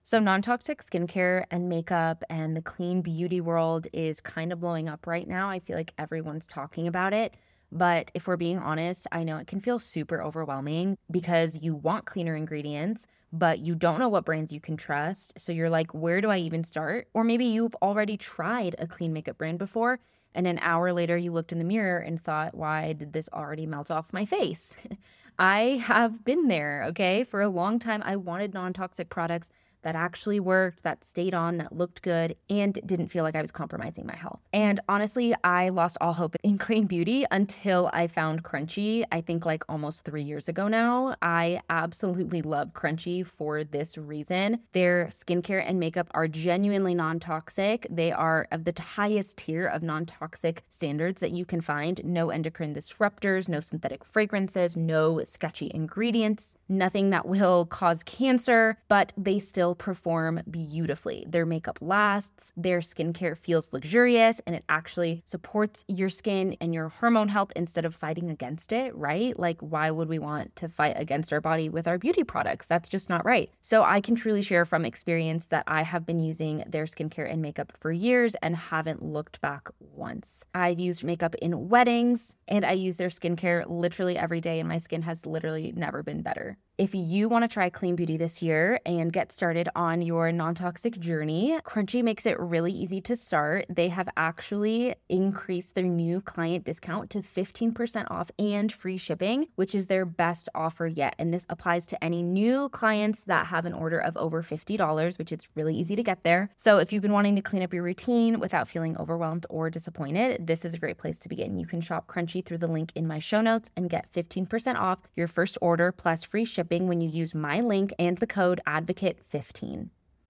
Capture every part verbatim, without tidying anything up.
So non-toxic skincare and makeup and the clean beauty world is kind of blowing up right now. I feel like everyone's talking about it. But if we're being honest, I know it can feel super overwhelming because you want cleaner ingredients, but you don't know what brands you can trust. So you're like, where do I even start? Or maybe you've already tried a clean makeup brand before, and an hour later you looked in the mirror and thought, why did this already melt off my face? I have been there, okay? For a long time, I wanted non-toxic products that actually worked, that stayed on, that looked good, and didn't feel like I was compromising my health. And honestly, I lost all hope in clean beauty until I found Crunchi, I think like almost three years ago now. I absolutely love Crunchi for this reason. Their skincare and makeup are genuinely non-toxic. They are of the highest tier of non-toxic standards that you can find. No endocrine disruptors, no synthetic fragrances, no sketchy ingredients, nothing that will cause cancer, but they still perform beautifully. Their makeup lasts, their skincare feels luxurious, and it actually supports your skin and your hormone health instead of fighting against it, right? Like, why would we want to fight against our body with our beauty products? That's just not right. So I can truly share from experience that I have been using their skincare and makeup for years and haven't looked back once. I've used makeup in weddings, and I use their skincare literally every day, and my skin has literally never been better. If you want to try clean beauty this year and get started on your non-toxic journey, Crunchi makes it really easy to start. They have actually increased their new client discount to fifteen percent off and free shipping, which is their best offer yet. And this applies to any new clients that have an order of over fifty dollars, which it's really easy to get there. So if you've been wanting to clean up your routine without feeling overwhelmed or disappointed, this is a great place to begin. You can shop Crunchi through the link in my show notes and get fifteen percent off your first order plus free shipping when you use my link and the code advocate fifteen.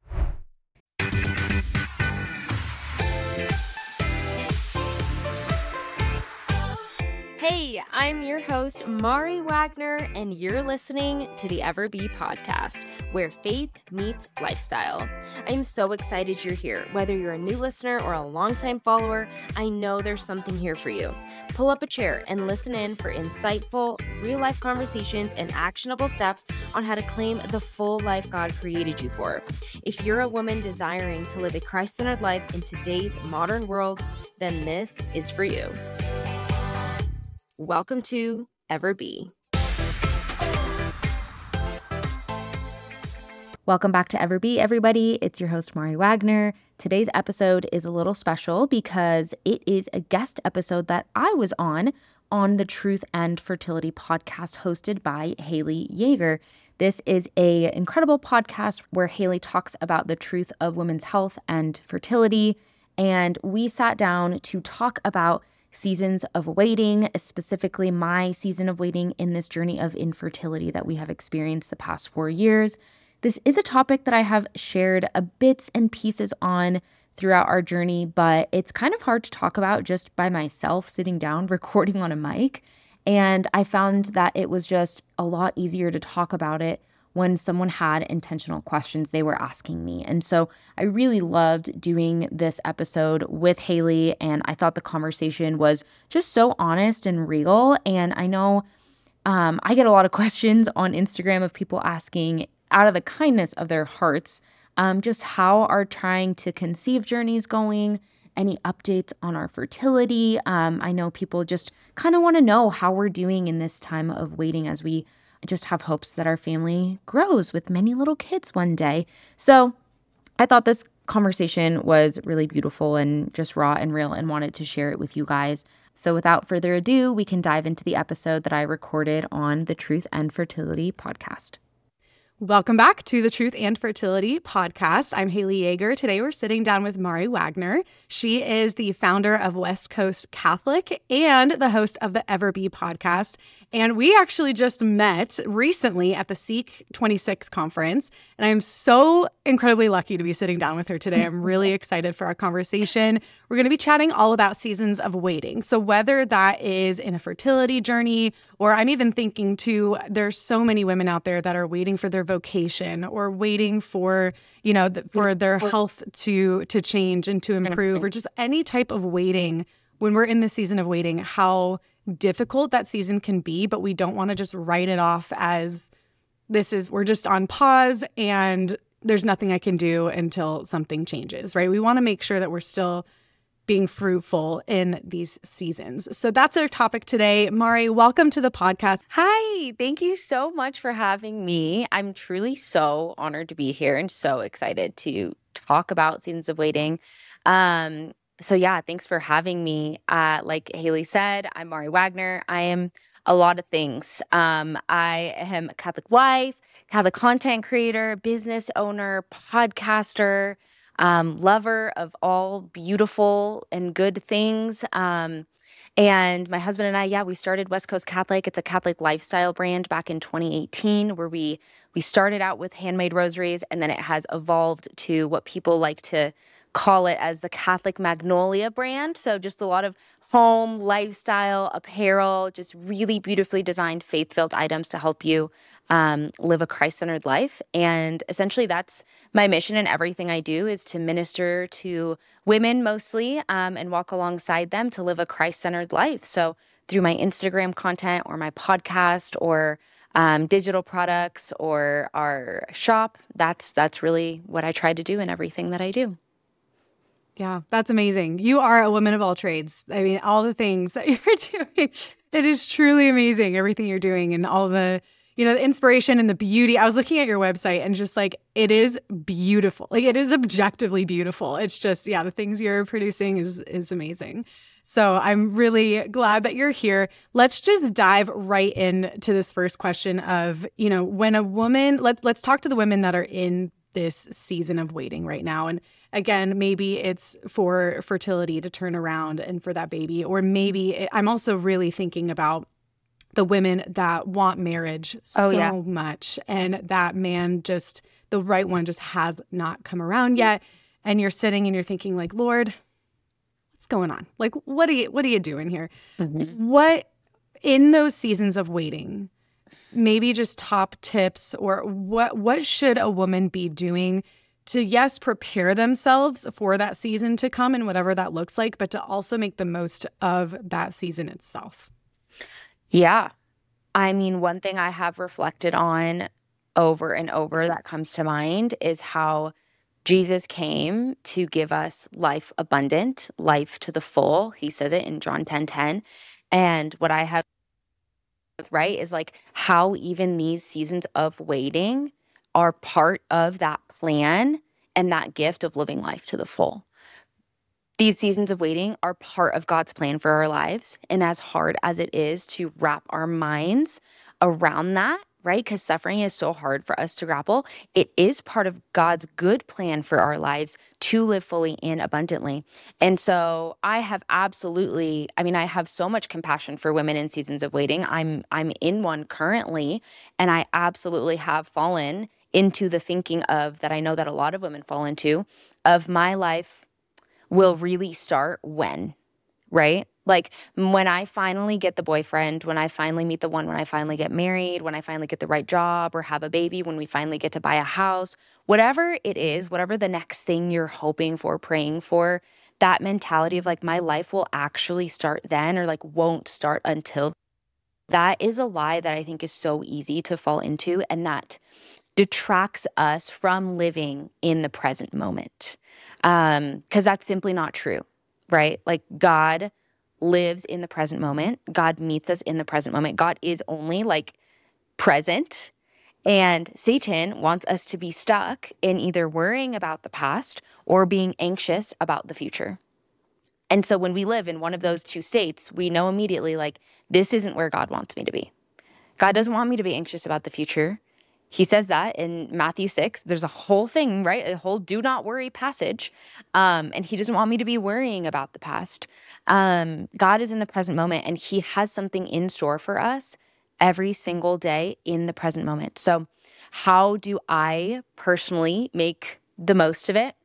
Hey, I'm your host, Mari Wagner, and you're listening to the Everbee podcast, where faith meets lifestyle. I'm so excited you're here. Whether you're a new listener or a longtime follower, I know there's something here for you. Pull up a chair and listen in for insightful, real-life conversations and actionable steps on how to claim the full life God created you for. If you're a woman desiring to live a Christ-centered life in today's modern world, then this is for you. Welcome to Everbee. Welcome back to Everbee, everybody. It's your host, Mari Wagner. Today's episode is a little special because it is a guest episode that I was on on the Truth and Fertility podcast hosted by Haley Yeager. This is an incredible podcast where Haley talks about the truth of women's health and fertility. And we sat down to talk about seasons of waiting, specifically my season of waiting in this journey of infertility that we have experienced the past four years. This is a topic that I have shared a bits and pieces on throughout our journey, but it's kind of hard to talk about just by myself sitting down, recording on a mic. And I found that it was just a lot easier to talk about it when someone had intentional questions they were asking me. And so I really loved doing this episode with Haley, and I thought the conversation was just so honest and real. And I know um, I get a lot of questions on Instagram of people asking, out of the kindness of their hearts, um, just how our trying to conceive journeys going, any updates on our fertility. Um, I know people just kind of want to know how we're doing in this time of waiting as we just have hopes that our family grows with many little kids one day. So I thought this conversation was really beautiful and just raw and real and wanted to share it with you guys. So without further ado, we can dive into the episode that I recorded on the Truth and Fertility podcast. Welcome back to the Truth and Fertility podcast. I'm Haley Yeager. Today we're sitting down with Mari Wagner. She is the founder of West Coast Catholic and the host of the Everbee podcast. And we actually just met recently at the Seek twenty-six conference. And I'm so incredibly lucky to be sitting down with her today. I'm really excited for our conversation. We're going to be chatting all about seasons of waiting. So whether that is in a fertility journey, or I'm even thinking too, there's so many women out there that are waiting for their vocation or waiting for, you know, th- for their health to to change and to improve, or just any type of waiting. When we're in the season of waiting, how difficult that season can be, but we don't want to just write it off as this is, we're just on pause and there's nothing I can do until something changes, right? We want to make sure that we're still being fruitful in these seasons. So that's our topic today. Mari, welcome to the podcast. Hi, thank you so much for having me. I'm truly so honored to be here and so excited to talk about seasons of waiting. Um, so yeah, thanks for having me. Uh, like Haley said, I'm Mari Wagner. I am a lot of things. Um, I am a Catholic wife, Catholic content creator, business owner, podcaster, um, lover of all beautiful and good things. Um, and my husband and I, yeah, we started West Coast Catholic. It's a Catholic lifestyle brand back in twenty eighteen, where we we started out with handmade rosaries, and then it has evolved to what people like to call it as the Catholic Magnolia brand. So just a lot of home, lifestyle, apparel, just really beautifully designed, faith-filled items to help you um, live a Christ-centered life. And essentially that's my mission, and everything I do is to minister to women mostly um, and walk alongside them to live a Christ-centered life. So through my Instagram content or my podcast or um, digital products or our shop, that's that's really what I try to do in everything that I do. Yeah, that's amazing. You are a woman of all trades. I mean, all the things that you're doing, it is truly amazing, everything you're doing and all the, you know, the inspiration and the beauty. I was looking at your website and just like, it is beautiful. Like it is objectively beautiful. It's just, yeah, the things you're producing is is amazing. So I'm really glad that you're here. Let's just dive right into this first question of, you know, when a woman, let, let's talk to the women that are in this season of waiting right now. And again, maybe it's for fertility to turn around and for that baby, or maybe it, I'm also really thinking about the women that want marriage Oh, so yeah. much, and that man just, the right one just has not come around yet. And you're sitting and you're thinking like, Lord, what's going on? Like, what are you, what are you doing here? Mm-hmm. What, in those seasons of waiting, maybe just top tips, or what what should a woman be doing to, yes, prepare themselves for that season to come and whatever that looks like, but to also make the most of that season itself? Yeah. I mean, one thing I have reflected on over and over that comes to mind is how Jesus came to give us life abundant, life to the full. He says it in John ten ten. And what I have, right, is like how even these seasons of waiting are part of that plan and that gift of living life to the full. These seasons of waiting are part of God's plan for our lives. And as hard as it is to wrap our minds around that, right? Because suffering is so hard for us to grapple. It is part of God's good plan for our lives to live fully and abundantly. And so I have absolutely, I mean, I have so much compassion for women in seasons of waiting. I'm I'm in one currently, and I absolutely have fallen into the thinking of that I know that a lot of women fall into, of my life will really start when, right? Like when I finally get the boyfriend, when I finally meet the one, when I finally get married, when I finally get the right job or have a baby, when we finally get to buy a house, whatever it is, whatever the next thing you're hoping for, praying for, that mentality of like my life will actually start then, or like won't start until, that is a lie that I think is so easy to fall into, and that detracts us from living in the present moment. Um, because that's simply not true, right? Like God lives in the present moment. God meets us in the present moment. God is only like present. And Satan wants us to be stuck in either worrying about the past or being anxious about the future. And so when we live in one of those two states, we know immediately like, this isn't where God wants me to be. God doesn't want me to be anxious about the future. He says that in Matthew six. There's a whole thing, right? A whole do not worry passage. Um, and he doesn't want me to be worrying about the past. Um, God is in the present moment, and he has something in store for us every single day in the present moment. So how do I personally make the most of it?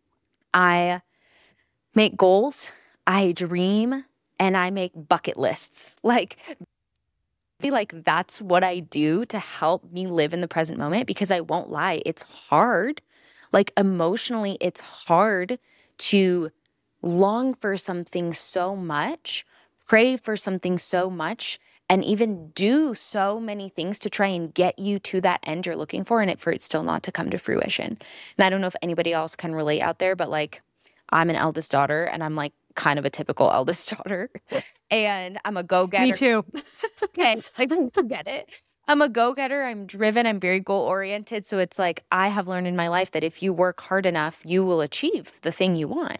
I make goals, I dream, and I make bucket lists. Like, I feel like that's what I do to help me live in the present moment, because I won't lie, it's hard. Like emotionally, it's hard to long for something so much, pray for something so much, and even do so many things to try and get you to that end you're looking for, and it for it still not to come to fruition. And I don't know if anybody else can relate out there, but like I'm an eldest daughter, and I'm like kind of a typical eldest daughter, and I'm a go-getter. Me too. Okay, like I get it. I'm a go-getter. I'm driven. I'm very goal-oriented. So it's like I have learned in my life that if you work hard enough, you will achieve the thing you want.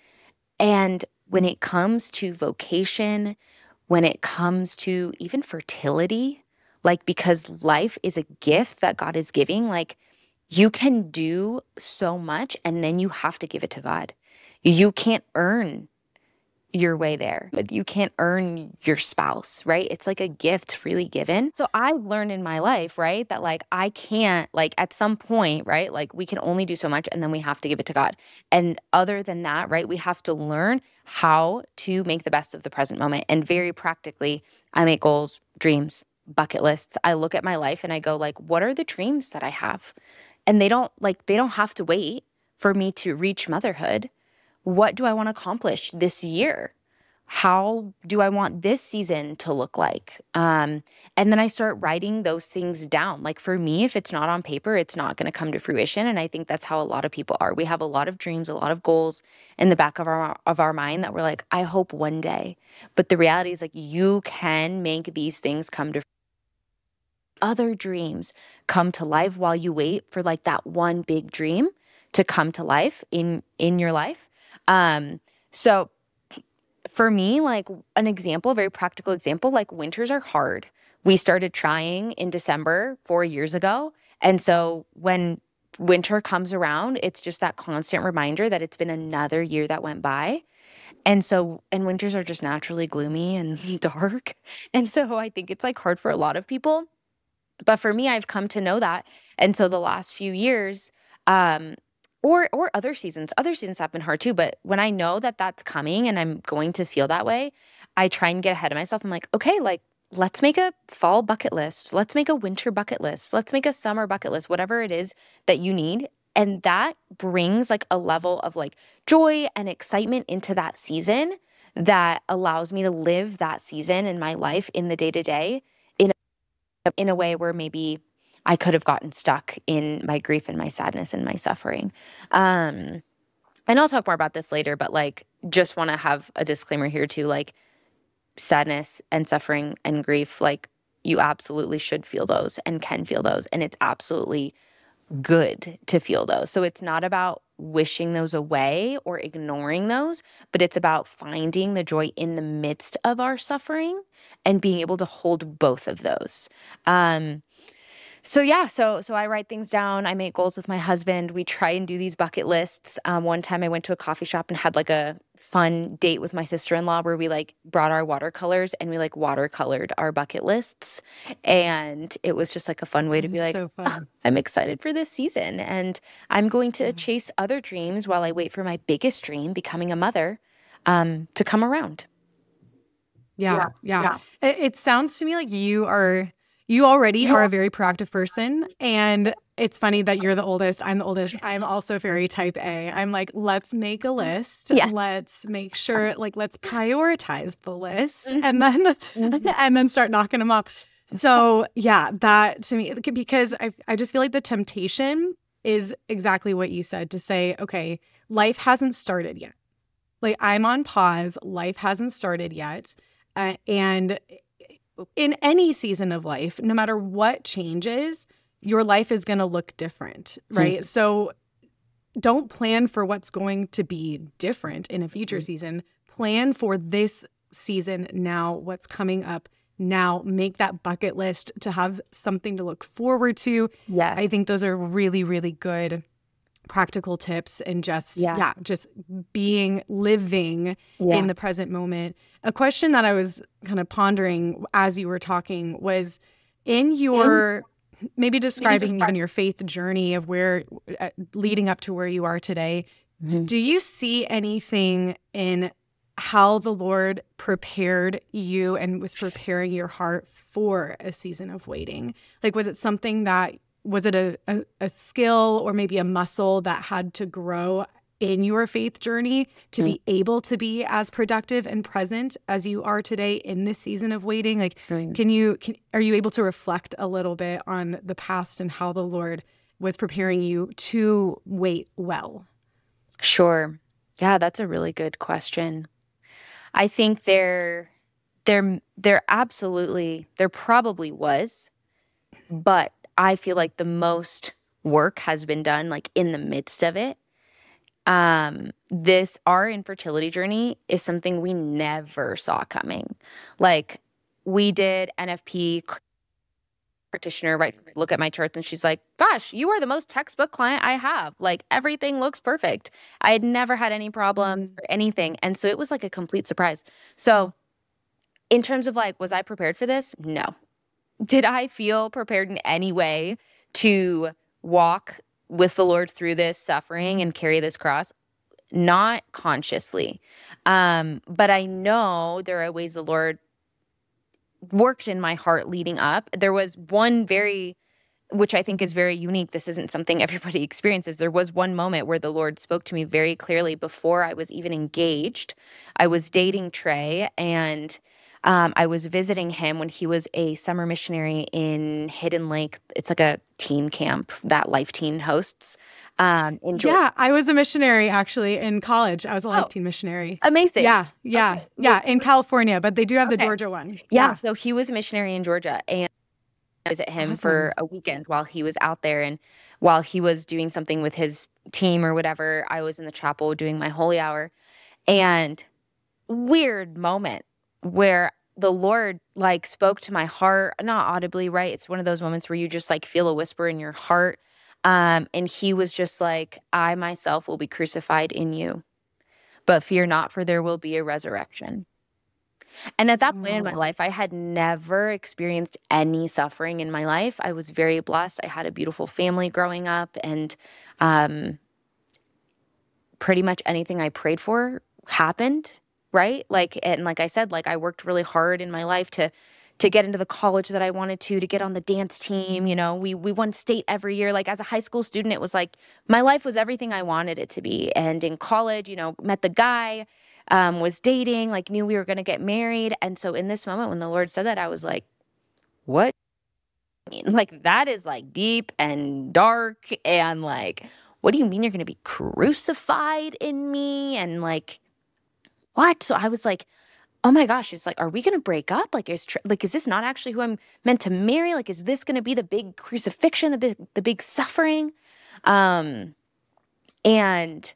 And when it comes to vocation, when it comes to even fertility, like because life is a gift that God is giving, like you can do so much and then you have to give it to God. You can't earn your way there. You can't earn your spouse, right? It's like a gift freely given. So I've learned in my life, right, that like I can't, like at some point, right, like we can only do so much and then we have to give it to God. And other than that, right, we have to learn how to make the best of the present moment. And very practically, I make goals, dreams, bucket lists. I look at my life and I go like, what are the dreams that I have? And they don't like, they don't have to wait for me to reach motherhood. What do I want to accomplish this year? How do I want this season to look like? Um, and then I start writing those things down. Like for me, if it's not on paper, it's not going to come to fruition. And I think that's how a lot of people are. We have a lot of dreams, a lot of goals in the back of our of our mind that we're like, I hope one day. But the reality is like you can make these things come to fruition. Other dreams come to life while you wait for like that one big dream to come to life in in your life. Um, so for me, like an example, a very practical example, like winters are hard. We started trying in December four years ago. And so when winter comes around, it's just that constant reminder that it's been another year that went by. And so, and winters are just naturally gloomy and dark. And so I think it's like hard for a lot of people. But for me, I've come to know that. And so the last few years, um, Or or other seasons. Other seasons have been hard too, but when I know that that's coming and I'm going to feel that way, I try and get ahead of myself. I'm like, okay, like let's make a fall bucket list. Let's make a winter bucket list. Let's make a summer bucket list, whatever it is that you need. And that brings like a level of like joy and excitement into that season that allows me to live that season in my life in the day-to-day in a, in a way where maybe I could have gotten stuck in my grief and my sadness and my suffering. Um, and I'll talk more about this later, but like, just want to have a disclaimer here too, like sadness and suffering and grief, like you absolutely should feel those and can feel those. And it's absolutely good to feel those. So it's not about wishing those away or ignoring those, but it's about finding the joy in the midst of our suffering and being able to hold both of those. Um, So yeah, so so I write things down. I make goals with my husband. We try and do these bucket lists. Um, one time I went to a coffee shop and had like a fun date with my sister-in-law where we like brought our watercolors and we like watercolored our bucket lists. And it was just like a fun way to be like, So "Oh, fun. I'm excited for this season. And I'm going to chase other dreams while I wait for my biggest dream, becoming a mother, um, to come around." Yeah, yeah. It, it sounds to me like you are, you already are a very proactive person. And it's funny that you're the oldest. I'm the oldest. I'm also very type A. I'm like, let's make a list. Yeah. Let's make sure, like, let's prioritize the list Mhm. and then, Mhm. and then start knocking them up. So yeah, that to me, because I, I just feel like the temptation is exactly what you said, to say, okay, life hasn't started yet. Like I'm on pause. Life hasn't started yet. Uh, and in any season of life, no matter what changes, your life is going to look different, right? Mm-hmm. So don't plan for what's going to be different in a future mm-hmm. season. Plan for this season now, what's coming up now. Make that bucket list to have something to look forward to. Yeah. I think those are really, really good practical tips, and just yeah, yeah just being living yeah. in the present moment. A question that I was kind of pondering as you were talking was, in your mm. maybe describing maybe describe- even your faith journey of where uh, leading up to where you are today, mm-hmm. do you see anything in how the Lord prepared you and was preparing your heart for a season of waiting? Like, was it something that Was it a, a, a skill or maybe a muscle that had to grow in your faith journey to Mm. be able to be as productive and present as you are today in this season of waiting? Like, Right. can you, can, are you able to reflect a little bit on the past and how the Lord was preparing you to wait well? Sure. Yeah, that's a really good question. I think there, there, there absolutely, there probably was, but I feel like the most work has been done like in the midst of it. Um, this, our infertility journey is something we never saw coming. Like we did N F P practitioner, right? Look at my charts and she's like, gosh, you are the most textbook client I have. Like everything looks perfect. I had never had any problems or anything. And so it was like a complete surprise. So in terms of like, was I prepared for this? No. Did I feel prepared in any way to walk with the Lord through this suffering and carry this cross? Not consciously. Um, but I know there are ways the Lord worked in my heart leading up. There was one very, which I think is very unique. This isn't something everybody experiences. There was one moment where the Lord spoke to me very clearly before I was even engaged. I was dating Trey, and um, I was visiting him when he was a summer missionary in Hidden Lake. It's like a teen camp that Life Teen hosts. Um, in Georgia. Yeah, I was a missionary actually in college. I was a Life Oh, Teen missionary. Amazing. Yeah, yeah, Okay. yeah, in California, but they do have the Okay. Georgia one. Yeah, so he was a missionary in Georgia, and I visit him for Awesome. a weekend while he was out there, and while he was doing something with his team or whatever, I was in the chapel doing my holy hour. And weird moment where the Lord like spoke to my heart, not audibly, right? It's one of those moments where you just like feel a whisper in your heart. Um, and he was just like, I myself will be crucified in you, but fear not, for there will be a resurrection. And at that point in my Oh. life, I had never experienced any suffering in my life. I was very blessed. I had a beautiful family growing up, and um, pretty much anything I prayed for happened, right? Like, and like I said, like I worked really hard in my life to to get into the college that I wanted to, to get on the dance team. You know, we we won state every year. Like as a high school student, it was like my life was everything I wanted it to be. And in college, you know, met the guy, um, was dating, like knew we were going to get married. And so in this moment when the Lord said that, I was like, what? Like that is like deep and dark. And like, what do you mean you're going to be crucified in me? And like, what? So I was like, oh my gosh, it's like, are we going to break up? Like, is tr- like, is this not actually who I'm meant to marry? Like, is this going to be the big crucifixion, the big, the big suffering? Um, and,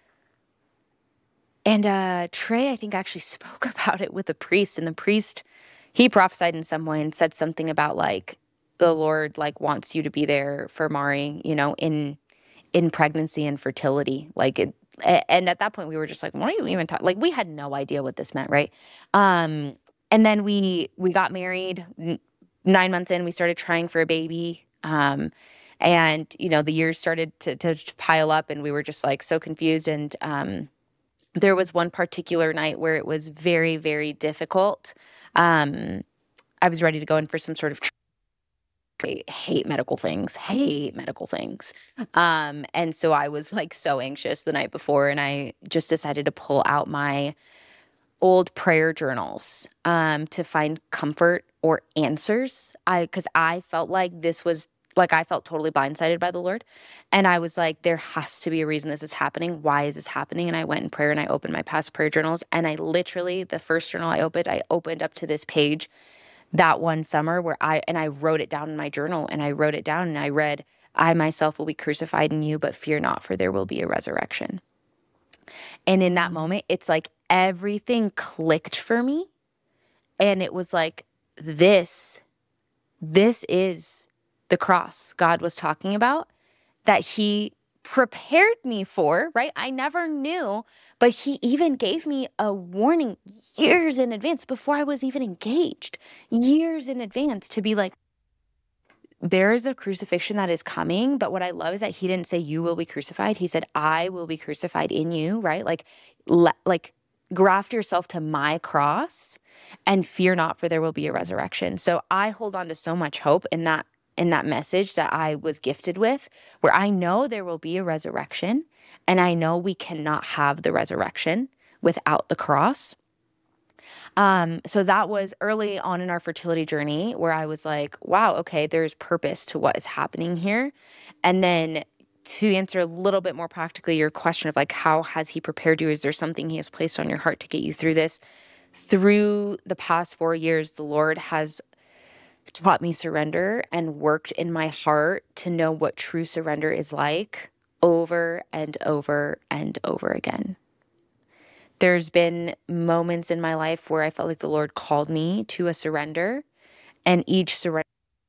and, uh, Trey, I think actually spoke about it with the priest, and the priest, he prophesied in some way and said something about like, the Lord like wants you to be there for Mari, you know, in, in pregnancy and fertility. Like it, and at that point we were just like, what are you even talking? Like we had no idea what this meant. Right. Um, and then we, we got married N- nine months in, we started trying for a baby. Um, and you know, the years started to, to, to pile up, and we were just like so confused. And, um, there was one particular night where it was very, very difficult. Um, I was ready to go in for some sort of I hate medical things, hate medical things. Um, and so I was like so anxious the night before, and I just decided to pull out my old prayer journals um, to find comfort or answers. I, cause I felt like this was like, I felt totally blindsided by the Lord. And I was like, there has to be a reason this is happening. Why is this happening? And I went in prayer and I opened my past prayer journals, and I literally, the first journal I opened, I opened up to this page that one summer where I, and I wrote it down in my journal, and I wrote it down and I read, I myself will be crucified in you, but fear not, for there will be a resurrection. And in that moment, it's like everything clicked for me. And it was like, this, this is the cross God was talking about, that he prepared me for, right? I never knew, but he even gave me a warning years in advance before I was even engaged, years in advance, to be like, there is a crucifixion that is coming. But what I love is that he didn't say you will be crucified. He said, I will be crucified in you, right? Like, le- like graft yourself to my cross and fear not, for there will be a resurrection. So I hold on to so much hope in that, in that message that I was gifted with, where I know there will be a resurrection, and I know we cannot have the resurrection without the cross. Um, so that was early on in our fertility journey where I was like, wow, okay, there's purpose to what is happening here. And then to answer a little bit more practically your question of like, how has he prepared you? Is there something he has placed on your heart to get you through this? Through the past four years, the Lord has taught me surrender and worked in my heart to know what true surrender is like over and over and over again. There's been moments in my life where I felt like the Lord called me to a surrender, and each surrender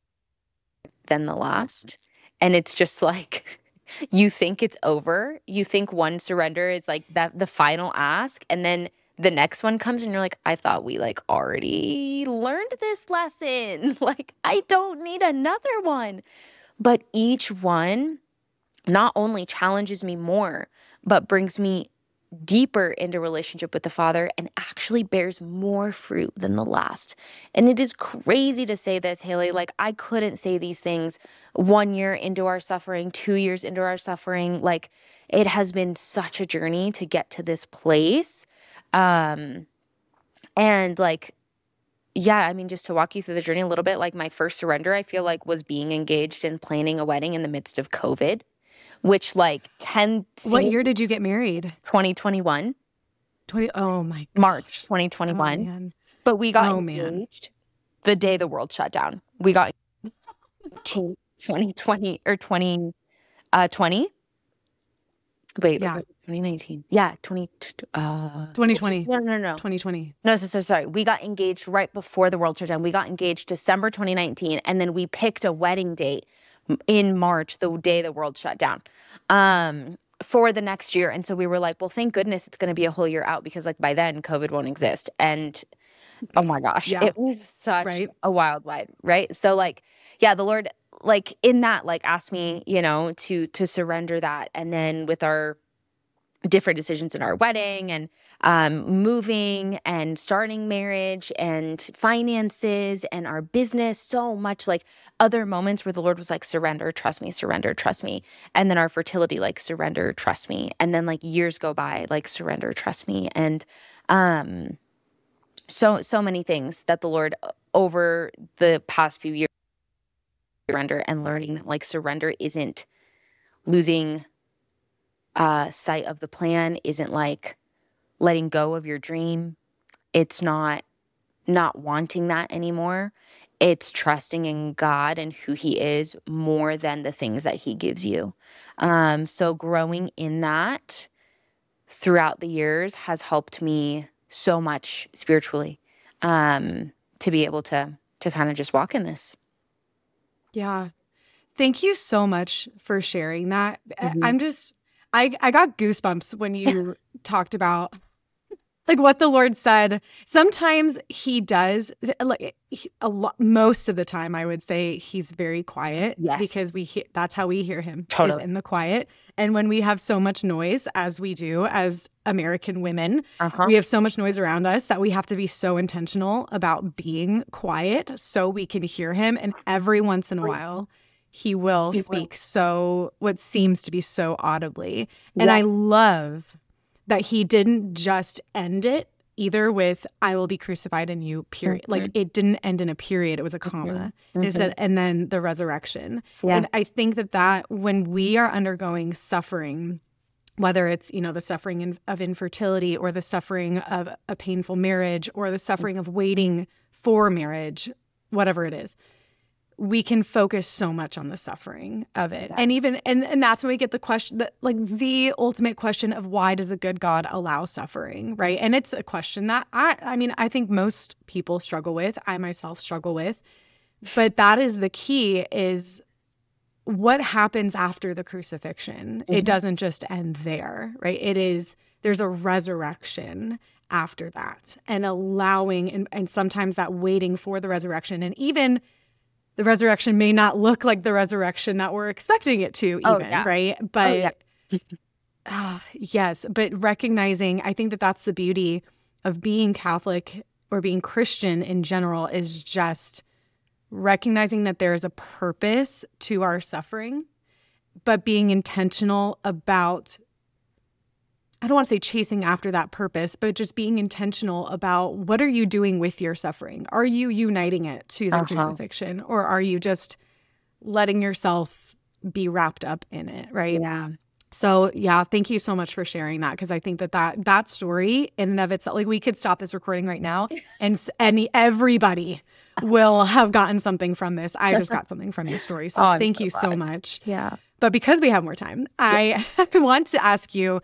than the last. And it's just like, you think it's over. You think one surrender is like that the final ask, and then the next one comes and you're like, I thought we like already learned this lesson. Like, I don't need another one. But each one not only challenges me more, but brings me deeper into relationship with the Father and actually bears more fruit than the last. And it is crazy to say this, Haley. Like, I couldn't say these things one year into our suffering, two years into our suffering. Like, it has been such a journey to get to this place. Um, and like, yeah, I mean, just to walk you through the journey a little bit, like my first surrender, I feel like was being engaged and planning a wedding in the midst of COVID, which like can seem— What year did you get married? twenty twenty-one. twenty Oh my March gosh. twenty Oh, twenty-one. man. But we got Oh, man. engaged the day the world shut down. We got twenty twenty or twenty uh twenty. Wait, Yeah. twenty nineteen. Yeah, twenty uh twenty twenty. No, no, no. twenty twenty. No, so, so sorry. We got engaged right before the world shut down. We got engaged December twenty nineteen, and then we picked a wedding date in March, the day the world shut down, um, for the next year. And so we were like, well, thank goodness it's going to be a whole year out, because like by then COVID won't exist. And oh my gosh, Yeah. it was such Right. a wild ride, right? So like, yeah, the Lord, like in that, like asked me, you know, to to surrender that. And then with our different decisions in our wedding and um, moving and starting marriage and finances and our business, so much like other moments where the Lord was like, surrender, trust me, surrender, trust me. And then our fertility, like surrender, trust me. And then like years go by, like surrender, trust me. And um, so, so many things that the Lord over the past few years surrender and learning that like surrender isn't losing uh, sight of the plan, isn't like letting go of your dream. It's not not wanting that anymore. It's trusting in God and who he is more than the things that he gives you. Um, so growing in that throughout the years has helped me so much spiritually, um, to be able to to kind of just walk in this. Yeah. Thank you so much for sharing that. I- Mhm. I'm just, I, I got goosebumps when you talked about like what the Lord said. Sometimes he does, like he- a lot, most of the time, I would say he's very quiet. Yes. Because we hear, that's how we hear him. Totally. Is in the quiet. And when we have so much noise, as we do as American women, Uh-huh. we have so much noise around us that we have to be so intentional about being quiet so we can hear him. And every once in a while, he will He will. speak so what seems to be so audibly. And Yeah. I love that he didn't just end it either with "I will be crucified in you," period. Mhm. Like it didn't end in a period. It was a comma. Mhm. It said, and then the resurrection. Yeah. And I think that that when we are undergoing suffering, whether it's, you know, the suffering in, of infertility or the suffering of a painful marriage or the suffering of waiting for marriage, whatever it is, we can focus so much on the suffering of it. Yeah. And even, and, and that's when we get the question that like the ultimate question of why does a good God allow suffering, right? And it's a question that I, I mean, I think most people struggle with, I myself struggle with, but that is the key is what happens after the crucifixion. Mhm. It doesn't just end there, right? It is, there's a resurrection after that and allowing, and, and sometimes that waiting for the resurrection. And even the resurrection may not look like the resurrection that we're expecting it to, even, Oh, yeah. right? But yeah. ah, yes, but recognizing, I think that that's the beauty of being Catholic or being Christian in general is just recognizing that there is a purpose to our suffering, but being intentional about, I don't want to say chasing after that purpose, but just being intentional about what are you doing with your suffering? Are you uniting it to the Uh-huh. crucifixion, or are you just letting yourself be wrapped up in it, right? Yeah. So yeah, thank you so much for sharing that, because I think that, that that story in and of itself, like we could stop this recording right now and s- any everybody will have gotten something from this. I just got something from your story. So Oh, I'm thank so you so glad. much. Yeah. But because we have more time, I want to ask you,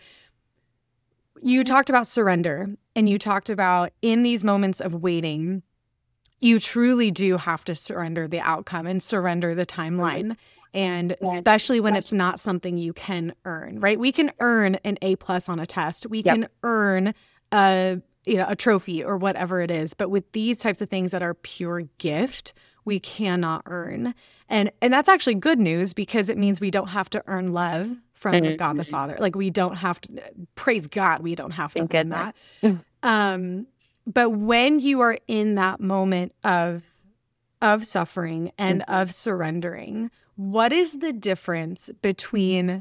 you talked about surrender, and you talked about in these moments of waiting, you truly do have to surrender the outcome and surrender the timeline. And Yeah. especially when it's not something you can earn, right? We can earn an A plus on a test. We Yep. can earn a, you know, a trophy or whatever it is. But with these types of things that are pure gift, we cannot earn. And and that's actually good news, because it means we don't have to earn love from the Mhm. God the Father. Like we don't have to, praise God, we don't have to Thank earn goodness. that. Um, but when you are in that moment of of suffering and Mhm. of surrendering, what is the difference between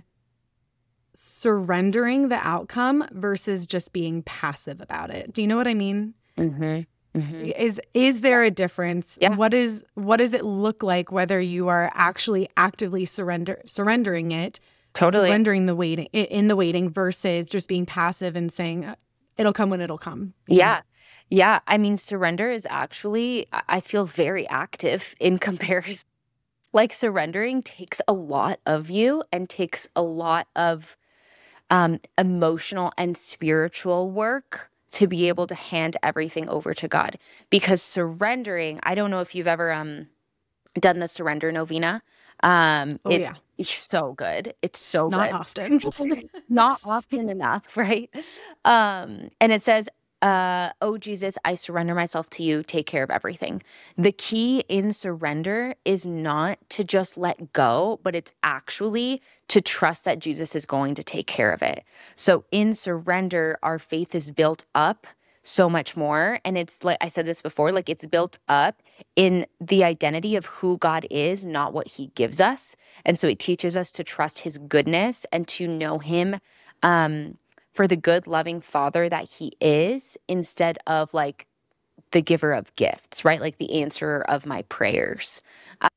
surrendering the outcome versus just being passive about it? Do you know what I mean? Mhm. Mhm. Is is there a difference? Yeah. What is what does it look like whether you are actually actively surrender surrendering it, Totally. surrendering the waiting i- in the waiting versus just being passive and saying "Uh, it'll come when it'll come." Yeah. Yeah. I mean, surrender is actually, I I feel very active in comparison. Like surrendering takes a lot of you and takes a lot of um, emotional and spiritual work to be able to hand everything over to God. Because surrendering, I don't know if you've ever um done the surrender novena. Um, Oh it, yeah, it's so good. It's so not good. often. Not often enough, right? Um, and it says, uh, "Oh Jesus, I surrender myself to you. Take care of everything." The key in surrender is not to just let go, but it's actually to trust that Jesus is going to take care of it. So in surrender, our faith is built up so much more. And it's like I said this before, like it's built up in the identity of who God is, not what he gives us. And so it teaches us to trust his goodness and to know him um, for the good, loving father that he is, instead of like the giver of gifts, right? Like the answerer of my prayers. Uh,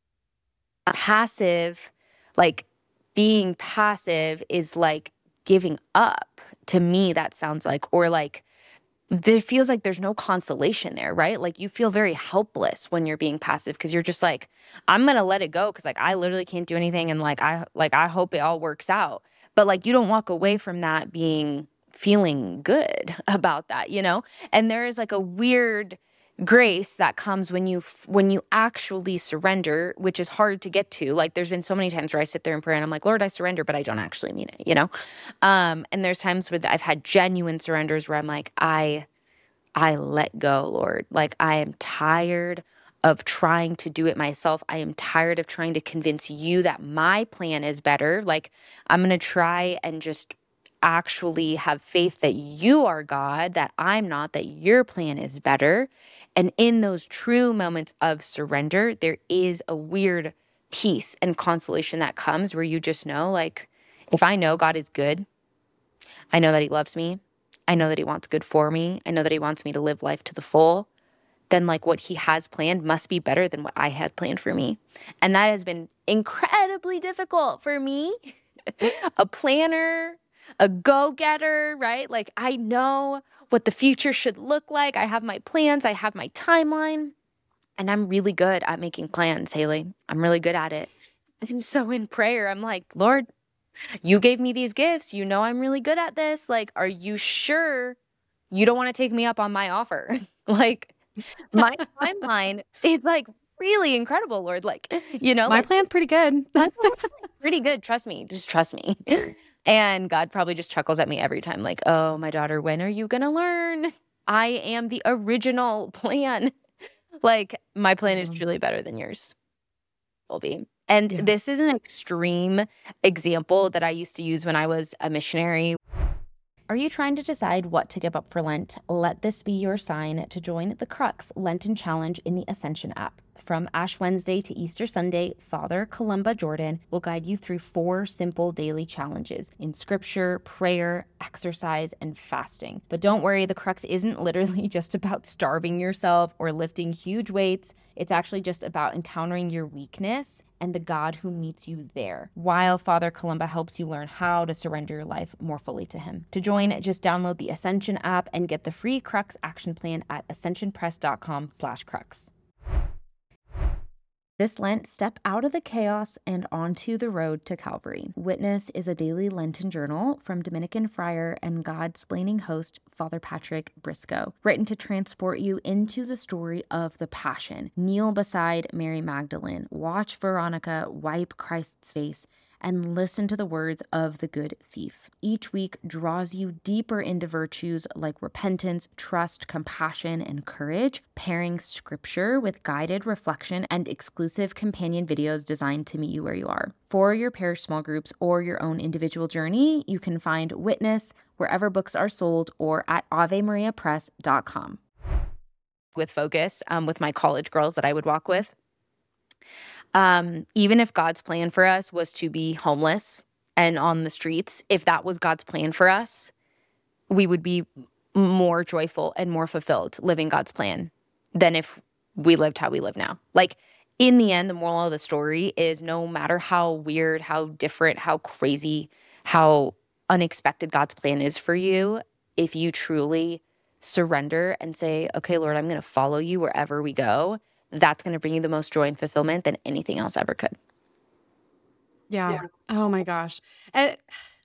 passive, like being passive is like giving up. To me, that sounds like, or like, there feels like there's no consolation there, right? Like you feel very helpless when you're being passive, because you're just like, I'm gonna let it go because like I literally can't do anything, and like I like I hope it all works out. But like you don't walk away from that being feeling good about that, you know? And there is like a weird grace that comes when you f- when you actually surrender, which is hard to get to. Like there's been so many times where I sit there in prayer and I'm like, Lord, I surrender, but I don't actually mean it, you know? Um, and there's times where I've had genuine surrenders where I'm like, I, I let go, Lord. Like I am tired of trying to do it myself. I am tired of trying to convince you that my plan is better. Like I'm going to try and just actually have faith that you are God, that I'm not, that your plan is better. And in those true moments of surrender, there is a weird peace and consolation that comes where you just know, like, if I know God is good, I know that he loves me. I know that he wants good for me. I know that he wants me to live life to the full. Then like what he has planned must be better than what I had planned for me. And that has been incredibly difficult for me. A planner, a go-getter, right? Like I know what the future should look like. I have my plans, I have my timeline, and I'm really good at making plans, Haley. I'm really good at it. I'm so in prayer. I'm like, Lord, you gave me these gifts. You know I'm really good at this. Like, are you sure you don't want to take me up on my offer? Like, my timeline is like really incredible, Lord. Like, you know, My like plan's pretty good. my plan's like pretty good. Trust me. Just trust me. And God probably just chuckles at me every time, like, oh, my daughter, when are you gonna learn? I am the original plan. Like, my plan is Yeah. truly better than yours will be. And Yeah. this is an extreme example that I used to use when I was a missionary. Are you trying to decide what to give up for Lent? Let this be your sign to join the Crux Lenten Challenge in the Ascension app. From Ash Wednesday to Easter Sunday, Father Columba Jordan will guide you through four simple daily challenges in scripture, prayer, exercise, and fasting. But don't worry, the crux isn't literally just about starving yourself or lifting huge weights. It's actually just about encountering your weakness and the God who meets you there, while Father Columba helps you learn how to surrender your life more fully to him. To join, just download the Ascension app and get the free Crux action plan at ascensionpress.com slash crux. This Lent, step out of the chaos and onto the road to Calvary. Witness is a daily Lenten journal from Dominican friar and God-splaining host Father Patrick Briscoe, written to transport you into the story of the Passion. Kneel beside Mary Magdalene, watch Veronica wipe Christ's face, and listen to the words of the good thief. Each week draws you deeper into virtues like repentance, trust, compassion, and courage, pairing scripture with guided reflection and exclusive companion videos designed to meet you where you are. For your parish small groups or your own individual journey, you can find Witness wherever books are sold or at ave maria press dot com. With Focus, um, with my college girls that I would walk with, Um, even if God's plan for us was to be homeless and on the streets, if that was God's plan for us, we would be more joyful and more fulfilled living God's plan than if we lived how we live now. Like, in the end, the moral of the story is no matter how weird, how different, how crazy, how unexpected God's plan is for you, if you truly surrender and say, okay, Lord, I'm going to follow you wherever we go, that's going to bring you the most joy and fulfillment than anything else ever could. Yeah. yeah. Oh my gosh. And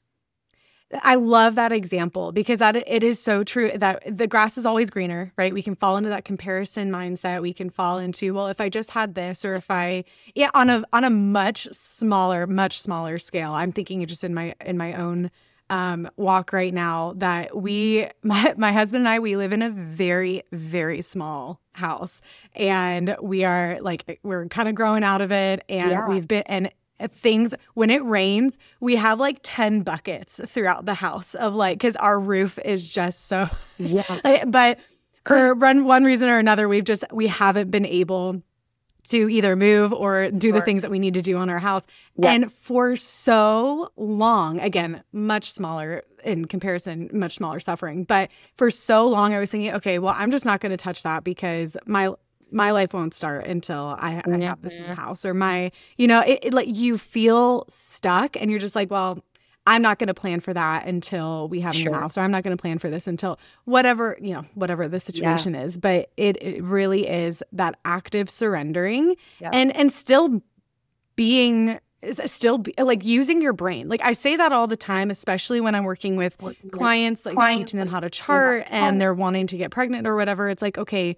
I love that example because that it is so true that the grass is always greener, right? We can fall into that comparison mindset. We can fall into, well, if I just had this, or if I, yeah, on a on a much smaller, much smaller scale. I'm thinking just in my in my own um, walk right now that we, my my husband and I, we live in a very very small house, and we are like we're kind of growing out of it, and yeah. we've been and. things when it rains, we have like ten buckets throughout the house of like, because our roof is just so yeah but for one, one reason or another, we've just we haven't been able to either move or do sure. the things that we need to do on our house. Yeah. And for so long, again, much smaller in comparison, much smaller suffering, but for so long I was thinking, okay, well, I'm just not going to touch that because my my life won't start until I, I have this new house, or my, you know, it, it like you feel stuck and you're just like, well, I'm not going to plan for that until we have a sure. new house, or I'm not going to plan for this until whatever, you know, whatever the situation yeah. is. But it, it really is that active surrendering yeah. and, and still being, still be, like using your brain. Like I say that all the time, especially when I'm working with clients, like clients, teaching them how to chart yeah. and they're wanting to get pregnant or whatever. It's like, okay,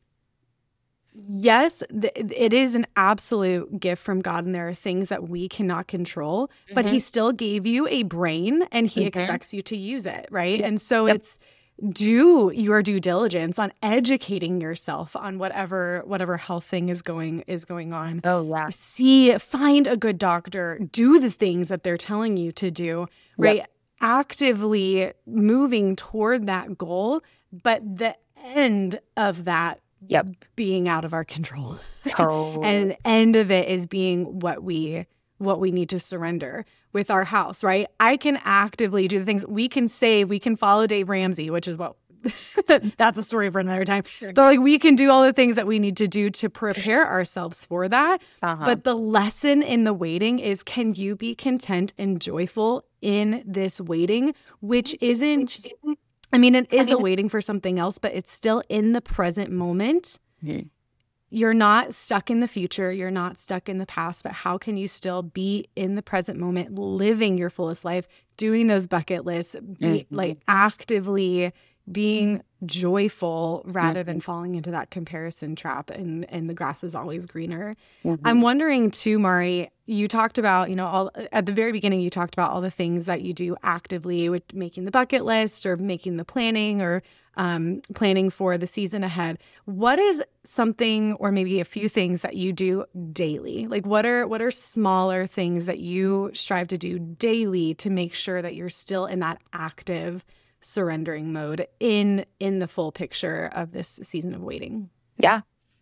yes, th- it is an absolute gift from God, and there are things that we cannot control, mm-hmm. but he still gave you a brain and he mm-hmm. expects you to use it, right? And so yep. it's do your due diligence on educating yourself on whatever whatever health thing is going is going on. Oh, yeah. See, find a good doctor, do the things that they're telling you to do, right? Yep. Actively moving toward that goal, but the end of that Yep. being out of our control. Totally. And end of it is being what we what we need to surrender with our house, right? I can actively do the things we can save. We can follow Dave Ramsey, which is what that's a story for another time. Sure. But like we can do all the things that we need to do to prepare ourselves for that. Uh-huh. But the lesson in the waiting is, can you be content and joyful in this waiting, which isn't I mean, it is I mean, a waiting for something else, but it's still in the present moment. Mm-hmm. You're not stuck in the future. You're not stuck in the past, but how can you still be in the present moment, living your fullest life, doing those bucket lists, be, mm-hmm. like actively being joyful rather mm-hmm. than falling into that comparison trap and, and the grass is always greener. Mm-hmm. I'm wondering too, Mari, you talked about, you know, all at the very beginning, you talked about all the things that you do actively with making the bucket list or making the planning or um, planning for the season ahead. What is something or maybe a few things that you do daily? Like what are what are smaller things that you strive to do daily to make sure that you're still in that active surrendering mode in in the full picture of this season of waiting? Yeah.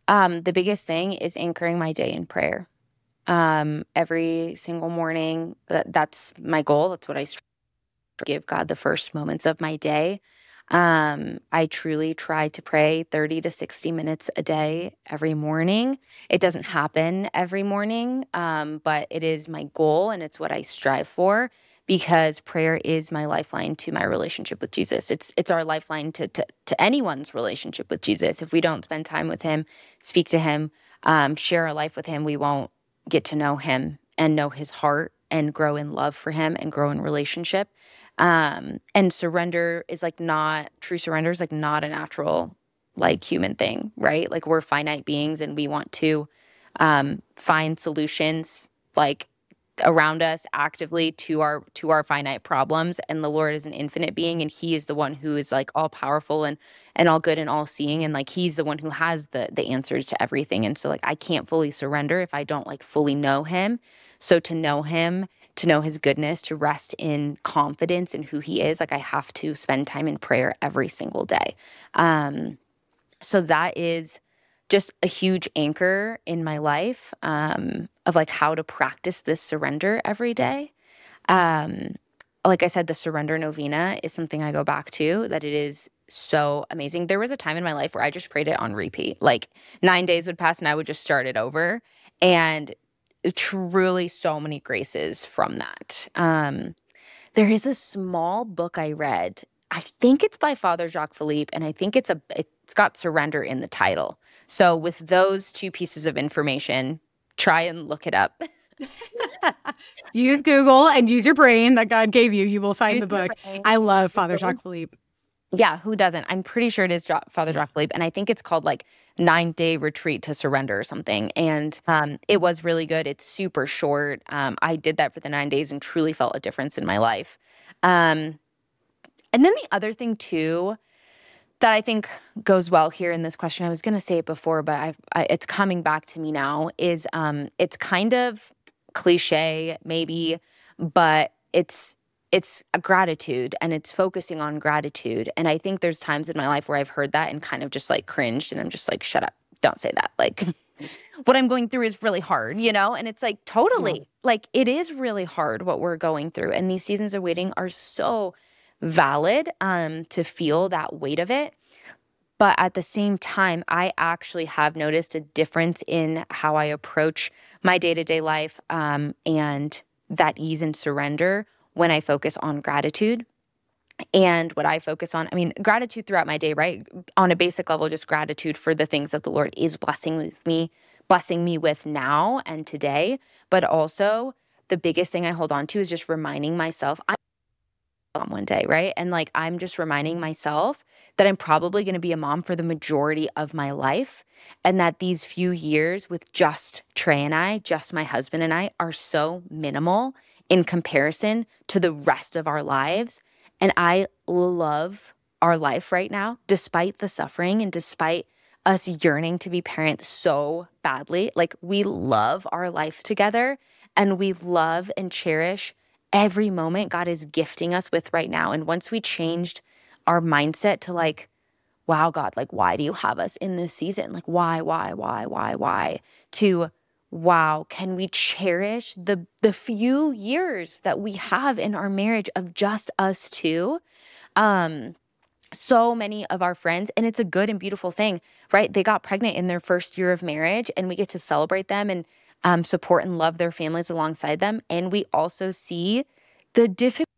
Um, the biggest thing is anchoring my day in prayer. Um, every single morning, that, that's my goal. That's what I strive to give God the first moments of my day. Um, I truly try to pray thirty to sixty minutes a day every morning. It doesn't happen every morning, um, but it is my goal and it's what I strive for because prayer is my lifeline to my relationship with Jesus. It's it's our lifeline to to, to anyone's relationship with Jesus. If we don't spend time with him, speak to him, um, share our life with him, we won't get to know him and know his heart and grow in love for him and grow in relationship. Um, and surrender is like not, true surrender is like not a natural, like human thing, right? Like we're finite beings and we want to um, find solutions like around us actively to our to our finite problems. And the Lord is an infinite being and he is the one who is like all powerful and and all good and all seeing. And like he's the one who has the the answers to everything. And so like I can't fully surrender if I don't like fully know him. So to know him, to know his goodness, to rest in confidence in who he is, like I have to spend time in prayer every single day. Um, so that is just a huge anchor in my life um, of like how to practice this surrender every day. Um, like I said, the surrender novena is something I go back to, that it is so amazing. There was a time in my life where I just prayed it on repeat. Like nine days would pass and I would just start it over. And truly so many graces from that. Um, there is a small book I read. I think it's by Father Jacques Philippe, and I think it's a it's got surrender in the title. So with those two pieces of information, try and look it up. Use Google and use your brain that God gave you. You will find Use the book. brain. I love Father Jacques Philippe. Yeah, who doesn't? I'm pretty sure it is jo- Father Jacques Philippe, and I think it's called like Nine Day Retreat to Surrender or something. And um, it was really good. It's super short. Um, I did that for the nine days and truly felt a difference in my life. Um, and then the other thing too that I think goes well here in this question, I was going to say it before, but I've, I, it's coming back to me now, is um, it's kind of cliche maybe, but it's it's a gratitude and it's focusing on gratitude. And I think there's times in my life where I've heard that and kind of just like cringed and I'm just like, shut up, don't say that. Like what I'm going through is really hard, you know? And it's like, totally, yeah. Like it is really hard what we're going through. And these seasons of waiting are so valid um, to feel that weight of it. But at the same time, I actually have noticed a difference in how I approach my day-to-day life um, and that ease and surrender when I focus on gratitude. And what I focus on, I mean, gratitude throughout my day, right? On a basic level, just gratitude for the things that the Lord is blessing with me, blessing me with now and today. But also the biggest thing I hold on to is just reminding myself I'm mom one day, right? And like, I'm just reminding myself that I'm probably going to be a mom for the majority of my life. And that these few years with just Trey and I, just my husband and I, are so minimal in comparison to the rest of our lives. And I love our life right now, despite the suffering and despite us yearning to be parents so badly. Like we love our life together and we love and cherish every moment God is gifting us with right now. And once we changed our mindset to like, wow, God, like, why do you have us in this season? Like, why, why, why, why, why? To wow, can we cherish the the few years that we have in our marriage of just us two? Um, so many of our friends, and it's a good and beautiful thing, right? They got pregnant in their first year of marriage, and we get to celebrate them and um, support and love their families alongside them. And we also see the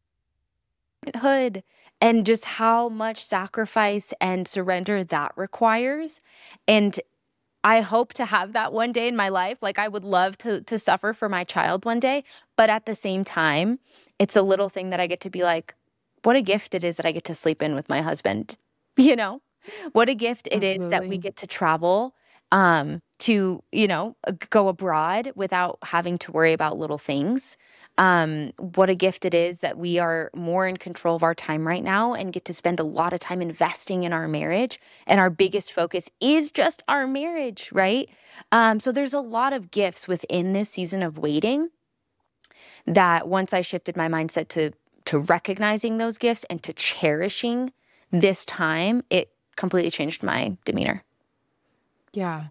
difficulty and just how much sacrifice and surrender that requires. And I hope to have that one day in my life. Like I would love to to suffer for my child one day, but at the same time, it's a little thing that I get to be like, what a gift it is that I get to sleep in with my husband. You know, what a gift it Absolutely. is that we get to travel um, to, you know, go abroad without having to worry about little things. Um, what a gift it is that we are more in control of our time right now and get to spend a lot of time investing in our marriage. And our biggest focus is just our marriage, right? Um, so there's a lot of gifts within this season of waiting that once I shifted my mindset to to recognizing those gifts and to cherishing this time, it completely changed my demeanor. Yeah.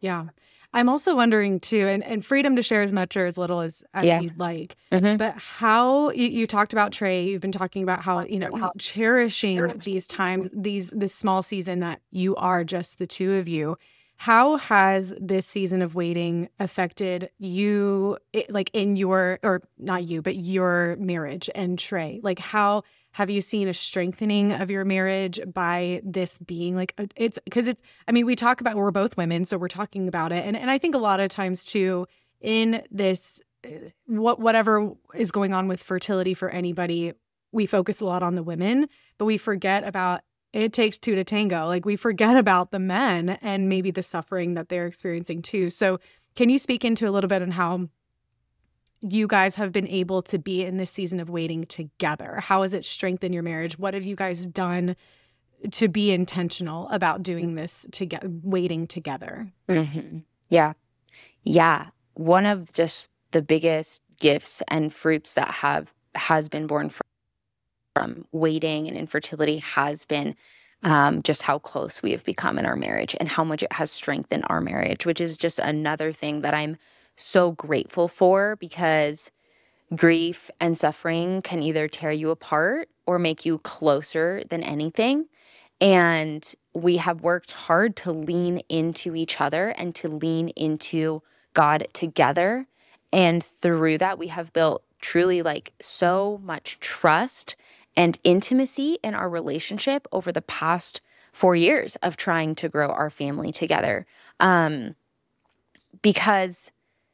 Yeah. I'm also wondering too, and, and freedom to share as much or as little as, as Yeah. you'd like, Mm-hmm. but how you, you talked about Trey, you've been talking about how, you know, cherishing these times, these, this small season that you are just the two of you. How has this season of waiting affected you, it, like in your, or not you, but your marriage and Trey? Like how have you seen a strengthening of your marriage by this being like, a, it's because it's, I mean, we talk about, we're both women, so we're talking about it. And, and I think a lot of times too, in this, uh, what, whatever is going on with fertility for anybody, we focus a lot on the women, but we forget about it takes two to tango. Like we forget about the men and maybe the suffering that they're experiencing too. So can you speak into a little bit on how you guys have been able to be in this season of waiting together? How has it strengthened your marriage? What have you guys done to be intentional about doing this together, waiting together? Mm-hmm. Yeah. Yeah. One of just the biggest gifts and fruits that have has been born from, from waiting and infertility has been um, just how close we have become in our marriage and how much it has strengthened our marriage, which is just another thing that I'm so grateful for, because grief and suffering can either tear you apart or make you closer than anything. And we have worked hard to lean into each other and to lean into God together. And through that, we have built truly like so much trust and intimacy in our relationship over the past four years of trying to grow our family together. Um, because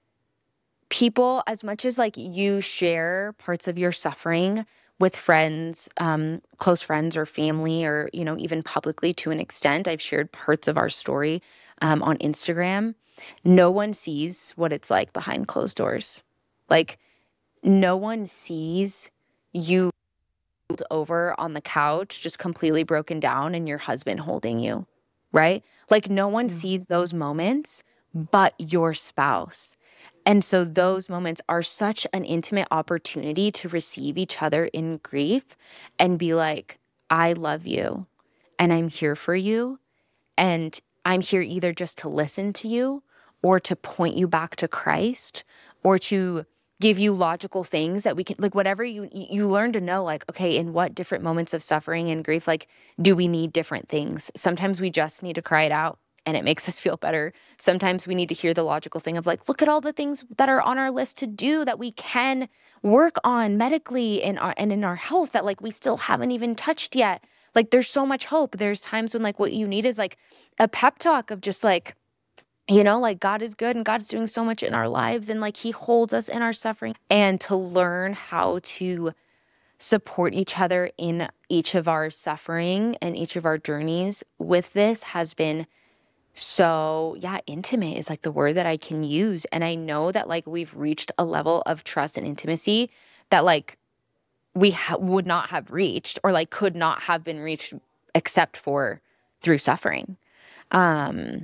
people, as much as like you share parts of your suffering with friends, um, close friends or family, or, you know, even publicly to an extent, I've shared parts of our story um, on Instagram. No one sees what it's like behind closed doors. Like no one sees you over on the couch, just completely broken down, and your husband holding you, right? Like no one Yeah. sees those moments but your spouse. And so those moments are such an intimate opportunity to receive each other in grief and be like, I love you and I'm here for you. And I'm here either just to listen to you or to point you back to Christ or to give you logical things that we can, like whatever you you learn to know, like, okay, in what different moments of suffering and grief, like, do we need different things? Sometimes we just need to cry it out and it makes us feel better. Sometimes we need to hear the logical thing of like, look at all the things that are on our list to do that we can work on medically in our, and in our health that like we still haven't even touched yet. Like there's so much hope. There's times when like what you need is like a pep talk of just like, you know, like God is good and God's doing so much in our lives and like he holds us in our suffering. And to learn how to support each other in each of our suffering and each of our journeys with this has been so, yeah, intimate is like the word that I can use. And I know that like we've reached a level of trust and intimacy that like we ha- would not have reached or like could not have been reached except for through suffering. Um,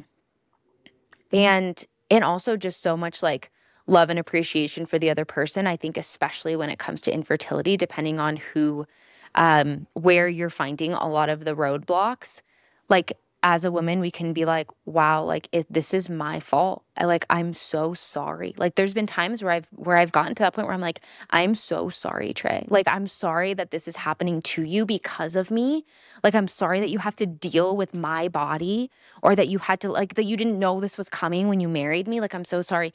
and, and also just so much like love and appreciation for the other person. I think especially when it comes to infertility, depending on who, um, where you're finding a lot of the roadblocks, like as a woman, we can be like, wow, like if this is my fault. I like, I'm so sorry. Like there's been times where I've, where I've gotten to that point where I'm like, I'm so sorry, Trey. Like, I'm sorry that this is happening to you because of me. Like, I'm sorry that you have to deal with my body or that you had to like, that you didn't know this was coming when you married me. Like, I'm so sorry.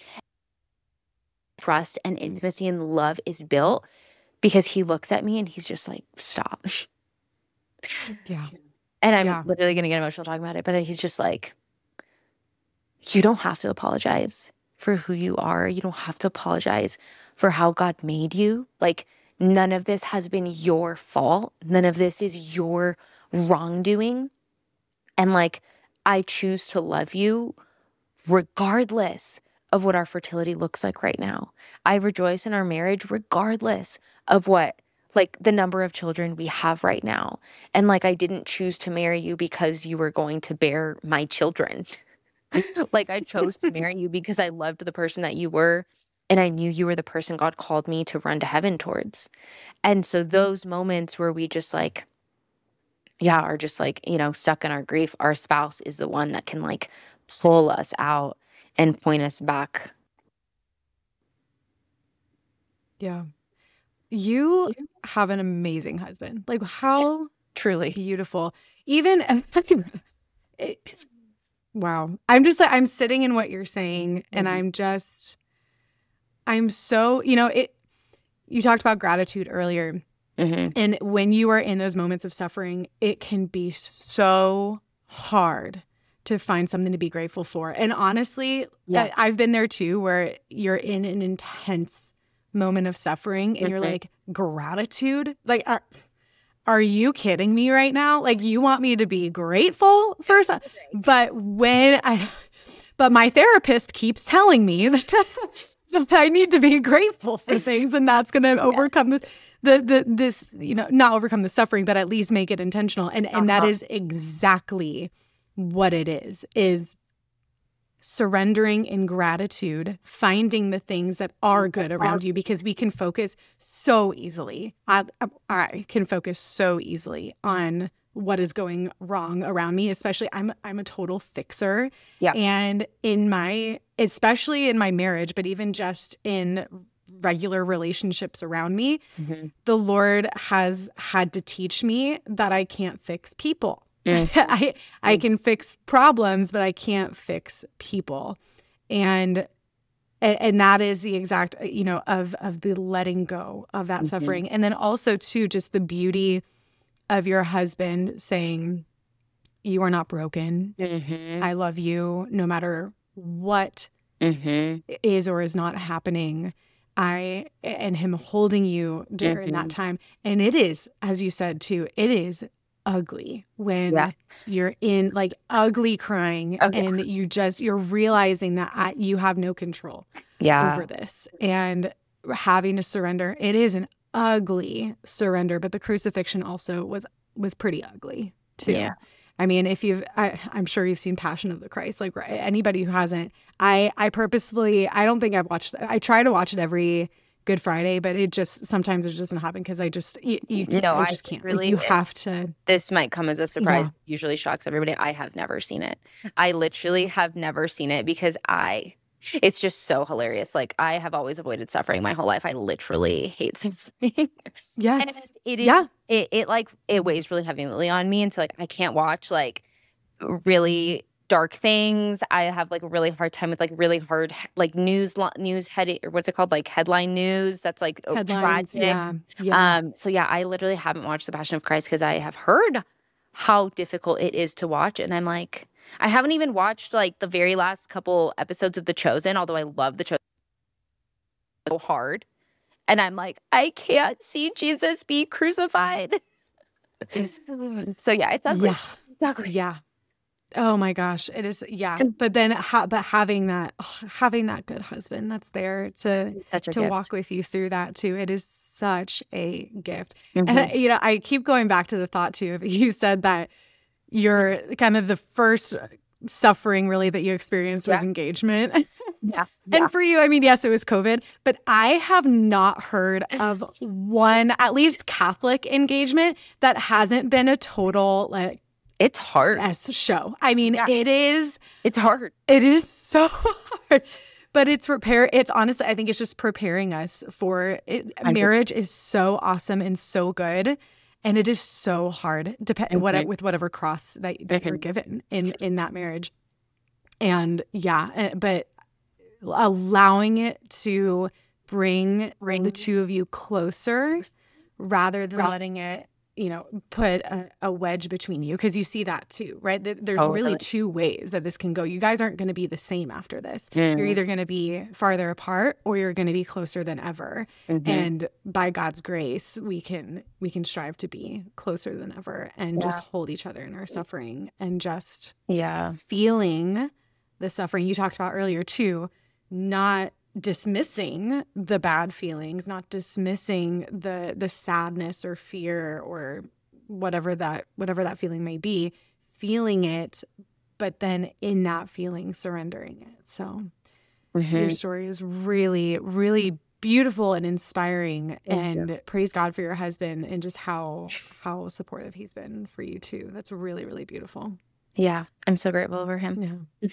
Trust and intimacy and love is built because he looks at me and he's just like, stop. Yeah. And I'm Yeah. literally going to get emotional talking about it, but he's just like, you don't have to apologize for who you are. You don't have to apologize for how God made you. Like, none of this has been your fault. None of this is your wrongdoing. And like, I choose to love you regardless of what our fertility looks like right now. I rejoice in our marriage regardless of what like the number of children we have right now. And like, I didn't choose to marry you because you were going to bear my children. Like, I chose to marry you because I loved the person that you were. And I knew you were the person God called me to run to heaven towards. And so those moments where we just like, yeah, are just like, you know, stuck in our grief, our spouse is the one that can like pull us out and point us back. Yeah. You have an amazing husband. Like, how Truly. beautiful. Even, it, wow. I'm just like, I'm sitting in what you're saying, and Mhm. I'm just, I'm so, you know, it, you talked about gratitude earlier. Mhm. And when you are in those moments of suffering, it can be so hard to find something to be grateful for. And honestly, Yeah. I, I've been there too, where you're in an intense moment of suffering and you're Mhm. like, gratitude? Like, are, are you kidding me right now? Like, you want me to be grateful for something? But when I, but my therapist keeps telling me that, that I need to be grateful for things, and that's going to overcome the, the, the, this, you know, not overcome the suffering, but at least make it intentional. And, and that Uh-huh. is exactly what it is, is surrendering in gratitude, finding the things that are good around you, because we can focus so easily. I, I can focus so easily on what is going wrong around me. Especially, I'm I'm a total fixer. Yeah. And in my, especially in my marriage, but even just in regular relationships around me, Mm-hmm. the Lord has had to teach me that I can't fix people. Mm-hmm. I I can fix problems, but I can't fix people. And and, and that is the exact, you know, of of the letting go of that Mhm. suffering. And then also too, just the beauty of your husband saying, you are not broken. Mm-hmm. I love you no matter what Mm-hmm. is or is not happening. I and him holding you during Mhm. that time. And it is, as you said too, it is ugly when Yeah. you're in like ugly crying Oh, yeah. and you just, you're realizing that I, you have no control Yeah. over this and having to surrender. It is an ugly surrender, but the crucifixion also was, was pretty ugly too. Yeah. I mean, if you've, I, I'm sure you've seen Passion of the Christ, like anybody who hasn't, I, I purposefully, I don't think I've watched, I try to watch it every Good Friday, but it just, sometimes it just doesn't happen because I just, you, you can't, No, I I just can't. Like, really- you have to. This might come as a surprise. Yeah. Usually shocks everybody. I have never seen it. I literally have never seen it because I, it's just so hilarious. Like, I have always avoided suffering my whole life. I literally hate suffering. Yes. And it, it is, Yeah. it, it like, it weighs really heavily on me. And so like, I can't watch like really dark things. I have like a really hard time with like really hard, like news, lo- news head, or what's it called? Like headline news. That's like oh, Headlines. tragic. Yeah. Yeah. Um, so yeah, I literally haven't watched The Passion of Christ because I have heard how difficult it is to watch. And I'm like, I haven't even watched like the very last couple episodes of The Chosen, although I love The Chosen so hard. And I'm like, I can't see Jesus be crucified. So yeah, it's ugly. Yeah. It's ugly. Yeah. Oh my gosh, it is. Yeah, but then, ha- but having that, oh, having that good husband that's there to It's such a to gift. walk with you through that too. It is such a gift. Mhm. And you know, I keep going back to the thought too. Of you said that you're kind of the first suffering really that you experienced was Yeah. engagement. Yeah. And for you, I mean, yes, it was COVID, but I have not heard of one, at least Catholic engagement, that hasn't been a total like It's hard. S show. I mean, Yeah. it is, It's hard. it is so hard, but it's prepare. It's honestly, I think it's just preparing us for it. I agree. Marriage is so awesome and so good. And it is so hard depend what Mhm. with whatever cross that, that you're Mhm. given in, in that marriage. And yeah, eh, but allowing it to bring Bring- the two of you closer rather than letting it, you know, put a, a wedge between you, because you see that too, right? There- There's Oh, really really? two ways that this can go. You guys aren't going to be the same after this. You're Mm. either going to be farther apart or you're going to be closer than ever. Mhm. And by God's grace, we can we can strive to be closer than ever and Yeah. just hold each other in our suffering and just Yeah. feeling the suffering you talked about earlier too, not dismissing the bad feelings, not dismissing the the sadness or fear or whatever that whatever that feeling may be, feeling it, but then in that feeling surrendering it. So your Mhm. story is really, really beautiful and inspiring. Thank you. And praise God for your husband and just how how supportive he's been for you too. That's really, really beautiful. Yeah. I'm so grateful for him. Yeah.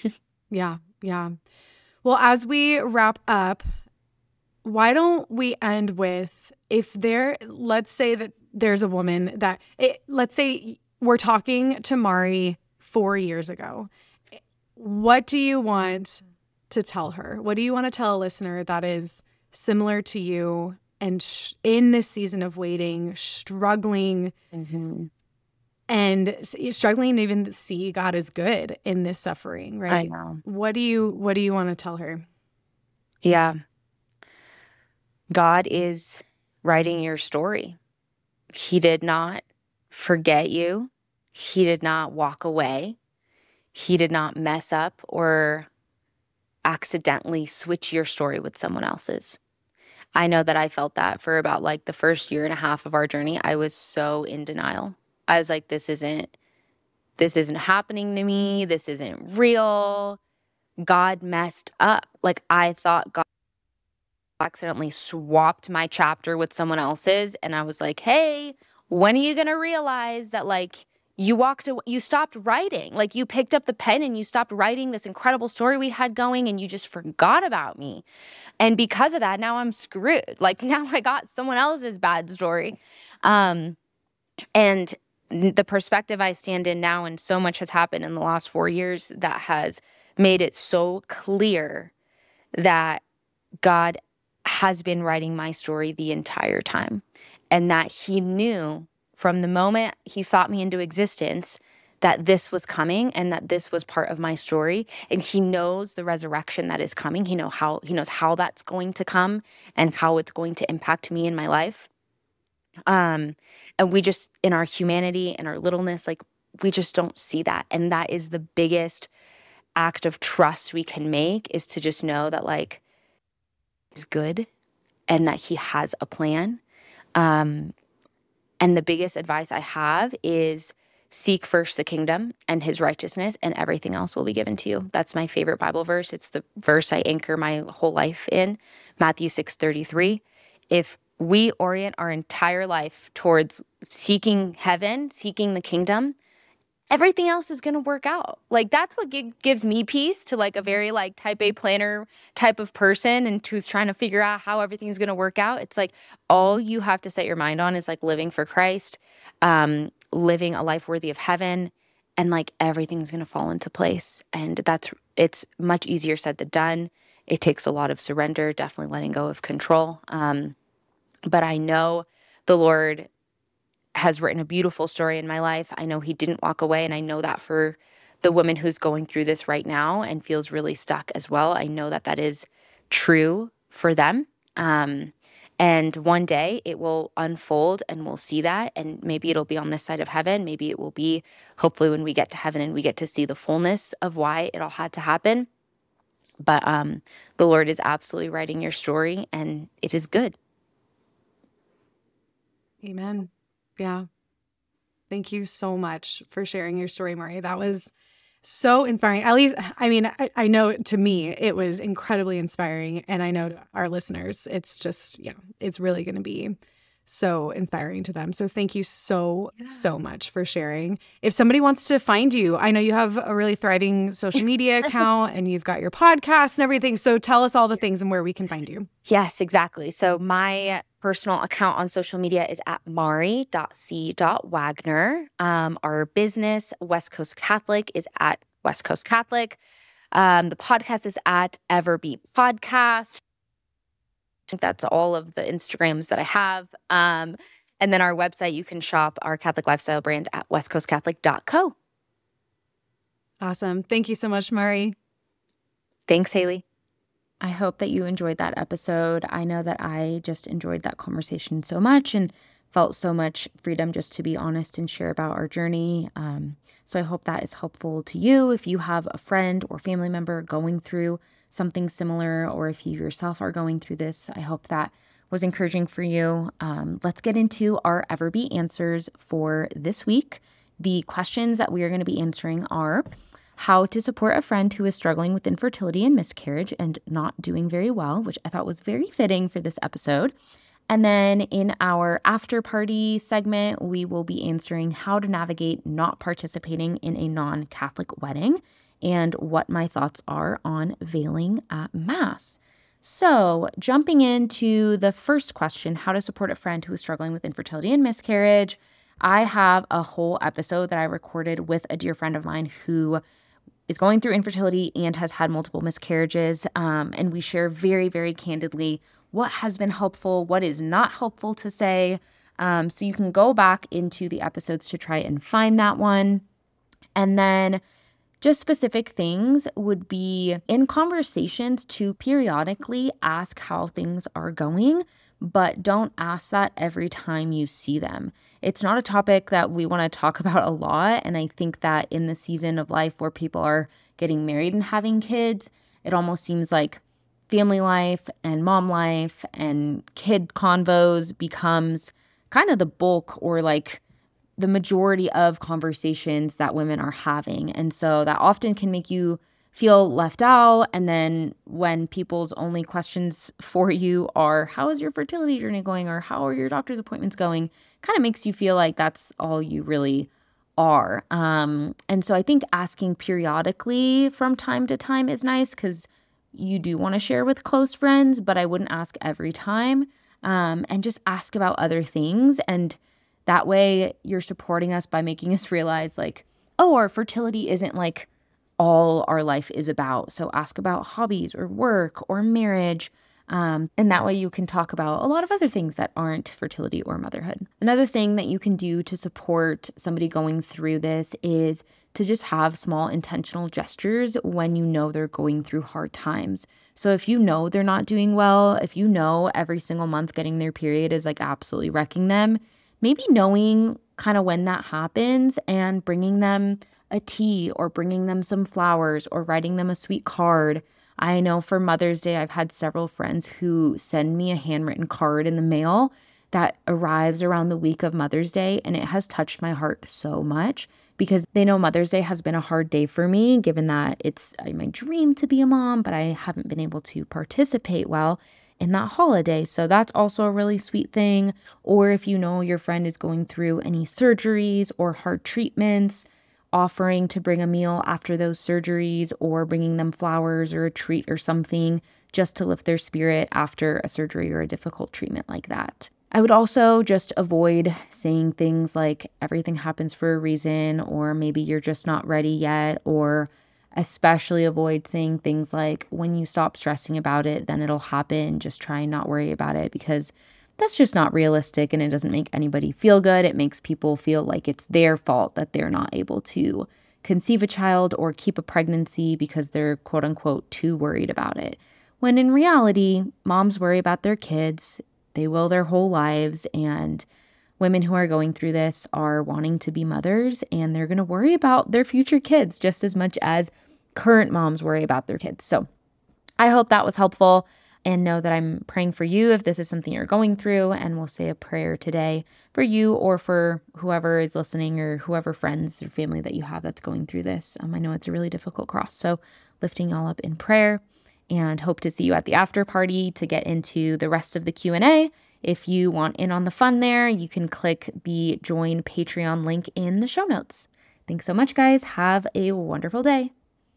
Yeah. Yeah. Well, as we wrap up, why don't we end with, if there, let's say that there's a woman that, it, let's say we're talking to Mari four years ago. What do you want to tell her? What do you want to tell a listener that is similar to you and sh- in this season of waiting, struggling Mm-hmm. and s- struggling to even see God is good in this suffering, I right? know. What do you what do you want to tell her? Yeah. God is writing your story. He did not forget you. He did not walk away. He did not mess up or accidentally switch your story with someone else's. I know that I felt that for about like the first year and a half of our journey. I was so in denial. I was like, this isn't, this isn't happening to me. This isn't real. God messed up. Like I thought God accidentally swapped my chapter with someone else's. And I was like, hey, when are you going to realize that like you walked away, you stopped writing, like you picked up the pen and you stopped writing this incredible story we had going and you just forgot about me. And because of that, now I'm screwed. Like now I got someone else's bad story. Um, and the perspective I stand in now, and so much has happened in the last four years that has made it so clear that God has been writing my story the entire time, and that he knew from the moment he thought me into existence that this was coming and that this was part of my story. And he knows the resurrection that is coming. He know how he knows how that's going to come and how it's going to impact me in my life. Um, and we just, in our humanity and our littleness, like we just don't see that. And that is the biggest act of trust we can make, is to just know that like he's good and that he has a plan. Um, and the biggest advice I have is seek first the kingdom and his righteousness, and everything else will be given to you. That's my favorite Bible verse. It's the verse I anchor my whole life in, Matthew six thirty-three. If we orient our entire life towards seeking heaven, seeking the kingdom, everything else is going to work out. Like that's what gi- gives me peace, to like a very like type A planner type of person and who's trying to figure out how everything's going to work out. It's like all you have to set your mind on is like living for Christ, um, living a life worthy of heaven, and like everything's going to fall into place. And that's, it's much easier said than done. It takes a lot of surrender, definitely letting go of control. Um, but I know the Lord has written a beautiful story in my life. I know he didn't walk away, and I know that for the woman who's going through this right now and feels really stuck as well, I know that that is true for them. Um, and one day it will unfold and we'll see that, and maybe it'll be on this side of heaven. Maybe it will be hopefully when we get to heaven and we get to see the fullness of why it all had to happen. But um, the Lord is absolutely writing your story, and it is good. Amen. Yeah. Thank you so much for sharing your story, Mari. That was so inspiring. At least, I mean, I, I know to me, it was incredibly inspiring. And I know to our listeners, it's just, yeah, it's really going to be so inspiring to them. So thank you so, yeah. so much for sharing. If somebody wants to find you, I know you have a really thriving social media account and you've got your podcast and everything. So tell us all the things and where we can find you. Yes, exactly. So my personal account on social media is at mari dot c dot wagner. Um, our business, West Coast Catholic, is at West Coast Catholic. Um, the podcast is at Everbee Podcast. I think that's all of the Instagrams that I have. Um, and then our website, you can shop our Catholic lifestyle brand at west coast catholic dot co. Awesome. Thank you so much, Mari. Thanks, Haley. I hope that you enjoyed that episode. I know that I just enjoyed that conversation so much and felt so much freedom just to be honest and share about our journey. Um, so I hope that is helpful to you. If you have a friend or family member going through something similar, or if you yourself are going through this, I hope that was encouraging for you. Um, let's get into our Everbee answers for this week. The questions that we are going to be answering are: how to support a friend who is struggling with infertility and miscarriage and not doing very well, which I thought was very fitting for this episode. And then in our after party segment, we will be answering how to navigate not participating in a non-Catholic wedding. and what my thoughts are on veiling at Mass. So, jumping into the first question, how to support a friend who is struggling with infertility and miscarriage, I have a whole episode that I recorded with a dear friend of mine who is going through infertility and has had multiple miscarriages. Um, and we share very, very candidly what has been helpful, what is not helpful to say. Um, so you can go back into the episodes to try and find that one. And then just specific things would be in conversations to periodically ask how things are going, but don't ask that every time you see them. It's not a topic that we want to talk about a lot. And I think that in the season of life where people are getting married and having kids, it almost seems like family life and mom life and kid convos becomes kind of the bulk or like the majority of conversations that women are having. And so that often can make you feel left out. And then when people's only questions for you are, how is your fertility journey going? Or how are your doctor's appointments going? Kind of makes you feel like that's all you really are. Um, and so I think asking periodically from time to time is nice because you do want to share with close friends, but I wouldn't ask every time. Um, and just ask about other things. And that way you're supporting us by making us realize like, oh, our fertility isn't like all our life is about. So ask about hobbies or work or marriage. Um, and that way you can talk about a lot of other things that aren't fertility or motherhood. Another thing that you can do to support somebody going through this is to just have small intentional gestures when you know they're going through hard times. So if you know they're not doing well, if you know every single month getting their period is like absolutely wrecking them, maybe knowing kind of when that happens and bringing them a tea or bringing them some flowers or writing them a sweet card. I know for Mother's Day, I've had several friends who send me a handwritten card in the mail that arrives around the week of Mother's Day. And it has touched my heart so much because they know Mother's Day has been a hard day for me, given that it's my dream to be a mom, but I haven't been able to participate well in that holiday. So that's also a really sweet thing. Or if you know your friend is going through any surgeries or hard treatments, offering to bring a meal after those surgeries or bringing them flowers or a treat or something just to lift their spirit after a surgery or a difficult treatment like that. I would also just avoid saying things like everything happens for a reason, or maybe you're just not ready yet, or especially avoid saying things like, when you stop stressing about it, then it'll happen. Just try and not worry about it, because that's just not realistic and it doesn't make anybody feel good. It makes people feel like it's their fault that they're not able to conceive a child or keep a pregnancy because they're quote unquote too worried about it. When in reality, moms worry about their kids. They will their whole lives, and women who are going through this are wanting to be mothers, and they're going to worry about their future kids just as much as current moms worry about their kids. So I hope that was helpful, and know that I'm praying for you if this is something you're going through, and we'll say a prayer today for you or for whoever is listening or whoever friends or family that you have that's going through this. Um, I know it's a really difficult cross, so lifting y'all up in prayer. And hope to see you at the after party to get into the rest of the Q and A. If you want in on the fun there, you can click the join Patreon link in the show notes. Thanks so much, guys. Have a wonderful day.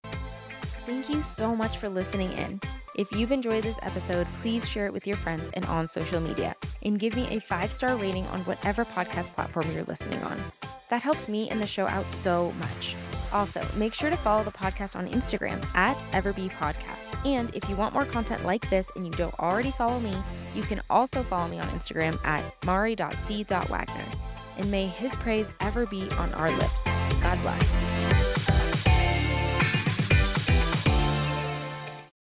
Thank you so much for listening in. If you've enjoyed this episode, please share it with your friends and on social media, and give me a five-star rating on whatever podcast platform you're listening on. That helps me and the show out so much. Also, make sure to follow the podcast on Instagram at EverBePodcast. And if you want more content like this and you don't already follow me, you can also follow me on Instagram at mari dot c dot wagner. And may his praise ever be on our lips. God bless.